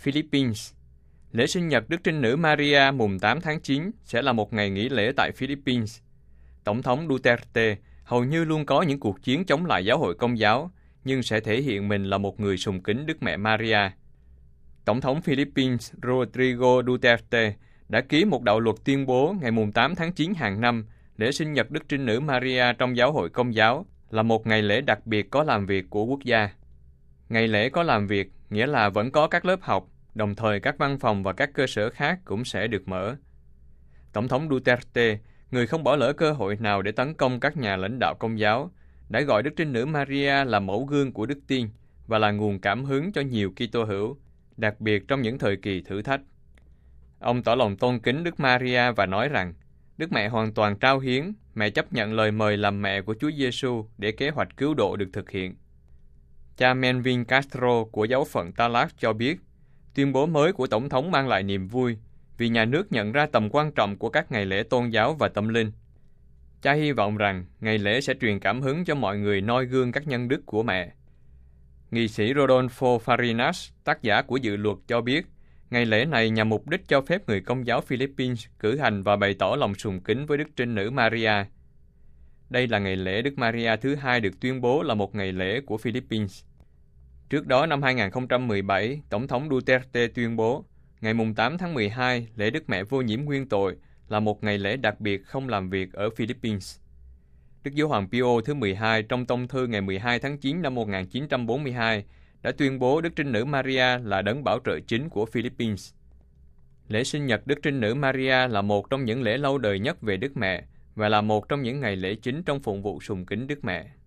Philippines. Lễ sinh nhật Đức Trinh Nữ Maria mùng 8 tháng 9 sẽ là một ngày nghỉ lễ tại Philippines. Tổng thống Duterte hầu như luôn có những cuộc chiến chống lại giáo hội Công giáo, nhưng sẽ thể hiện mình là một người sùng kính Đức Mẹ Maria. Tổng thống Philippines Rodrigo Duterte đã ký một đạo luật tuyên bố ngày mùng 8 tháng 9 hàng năm, lễ sinh nhật Đức Trinh Nữ Maria trong giáo hội Công giáo là một ngày lễ đặc biệt có làm việc của quốc gia. Ngày lễ có làm việc nghĩa là vẫn có các lớp học, đồng thời các văn phòng và các cơ sở khác cũng sẽ được mở. Tổng thống Duterte, người không bỏ lỡ cơ hội nào để tấn công các nhà lãnh đạo Công giáo, đã gọi Đức Trinh Nữ Maria là mẫu gương của đức tin và là nguồn cảm hứng cho nhiều Kitô hữu, đặc biệt trong những thời kỳ thử thách. Ông tỏ lòng tôn kính Đức Maria và nói rằng, Đức Mẹ hoàn toàn trao hiến, mẹ chấp nhận lời mời làm mẹ của Chúa Giêsu để kế hoạch cứu độ được thực hiện. Cha Melvin Castro của giáo phận Tarlac cho biết, tuyên bố mới của Tổng thống mang lại niềm vui vì nhà nước nhận ra tầm quan trọng của các ngày lễ tôn giáo và tâm linh. Cha hy vọng rằng ngày lễ sẽ truyền cảm hứng cho mọi người noi gương các nhân đức của mẹ. Nghị sĩ Rodolfo Farinas, tác giả của dự luật cho biết, ngày lễ này nhằm mục đích cho phép người Công giáo Philippines cử hành và bày tỏ lòng sùng kính với Đức Trinh Nữ Maria. Đây là ngày lễ Đức Maria thứ hai được tuyên bố là một ngày lễ của Philippines. Trước đó năm 2017, Tổng thống Duterte tuyên bố, ngày mùng 8 tháng 12, lễ Đức Mẹ Vô Nhiễm Nguyên Tội là một ngày lễ đặc biệt không làm việc ở Philippines. Đức Giáo hoàng Pio thứ 12 trong tông thư ngày 12 tháng 9 năm 1942 đã tuyên bố Đức Trinh Nữ Maria là đấng bảo trợ chính của Philippines. Lễ sinh nhật Đức Trinh Nữ Maria là một trong những lễ lâu đời nhất về Đức Mẹ và là một trong những ngày lễ chính trong phụng vụ sùng kính Đức Mẹ.